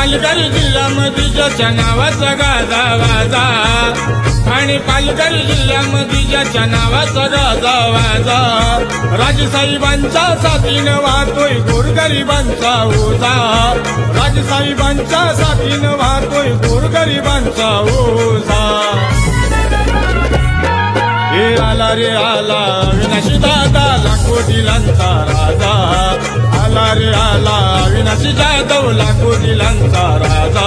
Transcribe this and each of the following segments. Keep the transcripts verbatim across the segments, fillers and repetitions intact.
पालघर जिल्ह्यामध्ये ज्याच्या नावाचा गाजा वाजा, ठाणे पालघर जिल्ह्यामध्ये ज्याच्या नावाचा गाजा वाजा, राजसाहेबांच्या साथीनं वाहतोय गोरगरिबांचा ओझा, राजसाहेबांच्या साथीनं वाहतोय गोरगरिबांचा ओझा। हे आला रे आला अविनाशी दादा लाखो दिलांचा राजा, आला रे आला अविनाशी जाधव लाखो दिलांचा राजा।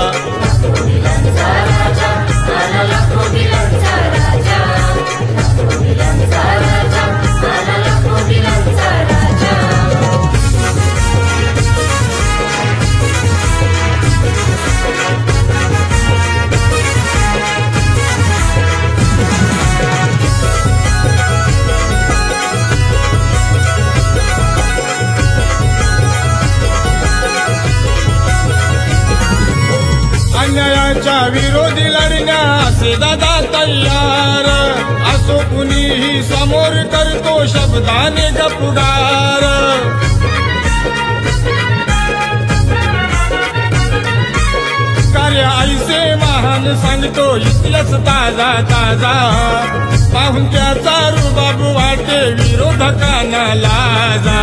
अन्यायाच्या विरोधी लढण्यास दादा तयार, असो कुणीही समोर करतो शब्दाने गपुगार। कार्य ऐसे महान सांगतो इतिहास ताजा ताजा, पाहून त्याचा रुबाब वाटे विरोधकांना लाजा।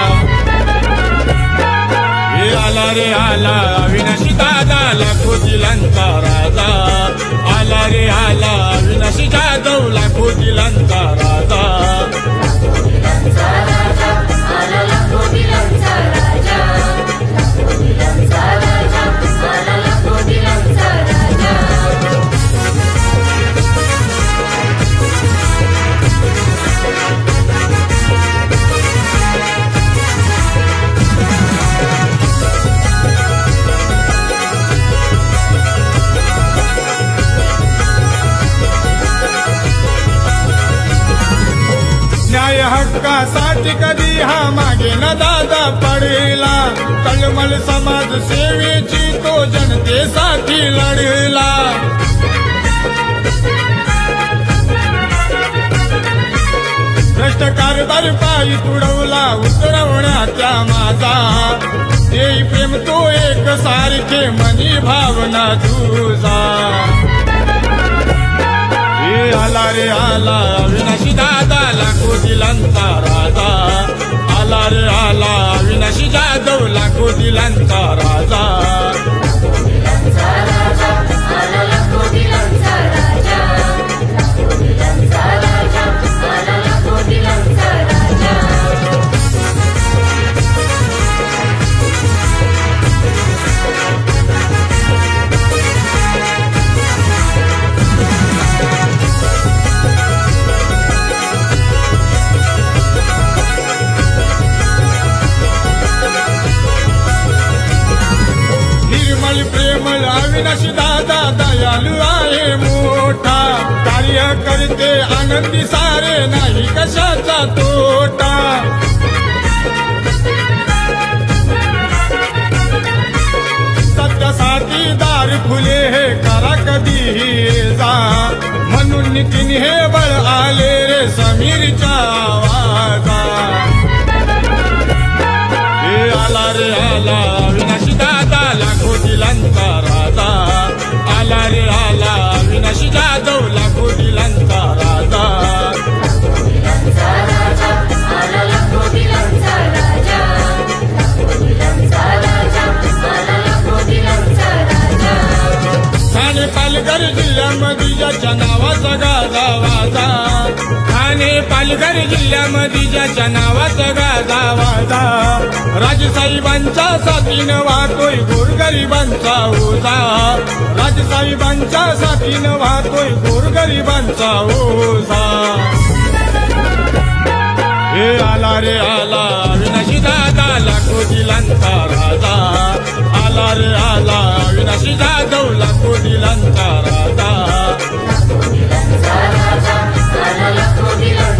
हे आला रे आला अविनाशी दादा लाखो दिलांचा राजा, आला रे आला अविनाशी जाधव लाखो दिलांचा राजा। न्याय हक्कासाठी कधी हा मागे न दादा पडला, तळमळ समाज सेवेची तो जनतेसाठी लढला। भ्रष्ट कारभार पायी तुडवला उतरवण्याचा माझा, देई प्रेम तो एक सारखे मनी भावना तुझा। हे आला रे आला अविनाशी दादा लाखो दिलांचा राजा, आला रे आला अविनाशी जाधव लाखो दिलांचा राजा। प्रेमळ अविनाशी दादा दयालू आहे मोठा, कार्य करते आनंदी सारे नाही कशाचा तोटा। सत्यासाठी दार खुले हे करा कधीही जा, म्हणून नितीन हे बळ आले रे समीरच्या आवाजा। हे आला रे आला अविनाशी दादा लाखो दिलांचा राजा, आला रे आला अविनाशी जाधव लाखो दिलांचा राजा। ठाणे पालघर जिल्ह्यामध्ये ज्याच्या नावाचा गाजा वाजा, ठाणे पालघर जिल्ह्यामध्ये ज्याच्या नावाचा गाजा वाजा, राजसाहेबांच्या साथीनं वाहतोय गोरगरिबांचा ओझा, राजसाहेबांच्या साथीनं वाहतोय गोरगरिबांचा ओझा। हे आला रे आला अविनाशी दादा लाखो दिलांचा राजा, आला रे आला अविनाशी जाधव लाखो दिलांचा राजा।